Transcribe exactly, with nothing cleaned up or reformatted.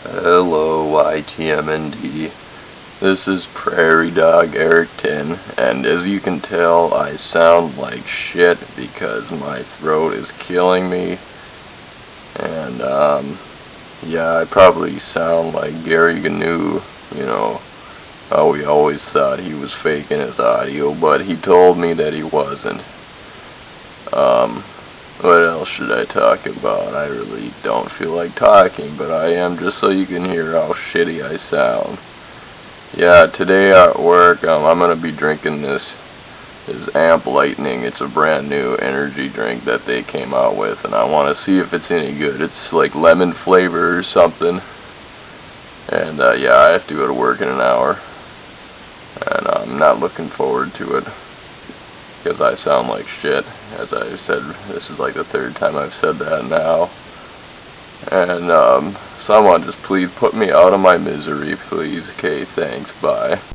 Hello, Y T M N D. This is Prairie Dog Erickton, and as you can tell, I sound like shit because my throat is killing me. And, um, yeah, I probably sound like Gary Gnu, you know, how we always thought he was faking his audio, but he told me that he wasn't. Um, what else should I talk about? I really don't feel like talking, but I am, just so you can hear how shitty I sound. Yeah, today at work, um, I'm gonna be drinking this, this Amp Lightning. It's a brand new energy drink that they came out with, and I want to see if it's any good. It's like lemon flavor or something. And, uh, yeah, I have to go to work in an hour. And I'm not looking forward to it, because I sound like shit. As I said, this is like the third time I've said that now. And, um, someone just please put me out of my misery, please. Okay, thanks, bye.